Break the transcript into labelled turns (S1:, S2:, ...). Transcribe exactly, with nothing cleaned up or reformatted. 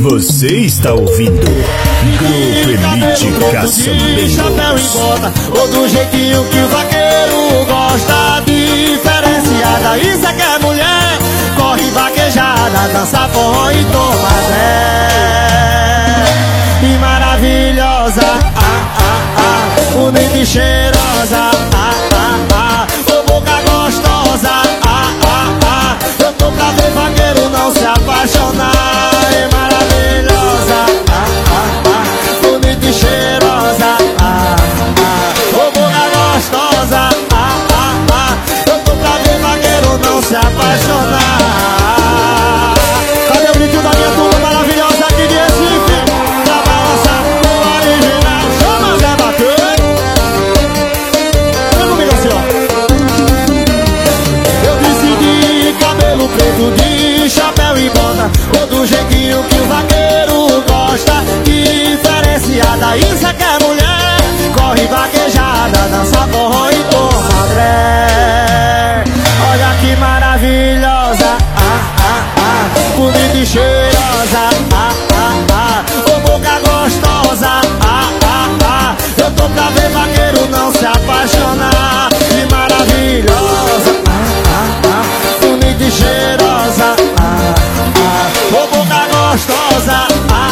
S1: Você está ouvindo Grupo Elite Caçambeiro.
S2: Chapéu em bota, ou do jeitinho que o vaqueiro gosta. Diferenciada, isso é que é mulher. Corre vaquejada, dança forró e toma Zé. E maravilhosa, ah, ah, ah, bonita e cheirosa, ah, ah, ah, ô boca gostosa, ah, ah, ah. Eu tô pra ver vaqueiro não se apaixonar. E maravilhosa, ah, ah, ah, bonita e cheirosa, ah, ah, ô boca gostosa, ah, ah, ah. Eu tô pra ver vaqueiro não se apaixonar. Cadê o grito da minha turma maravilhosa aqui de Recife? Da balança, o original, chama Zé Bater. Vem comigo assim, ó. Eu decidi cabelo preto de chapéu e bota, ou do jeitinho que o vaqueiro gosta. Diferenciada, isso é que é mulher. Corre vaquejada, dança forró e toma Dré. Olha que maravilhosa, ah, ah, ah, bonita e cheirosa, ah, ah, ah, ô boca gostosa, ah, ah, ah. Eu tô pra ver vaqueiro não se apaixonar. Que maravilhosa, ah, ah, ah, bonita e cheirosa, ah, ah, ô boca gostosa, ah,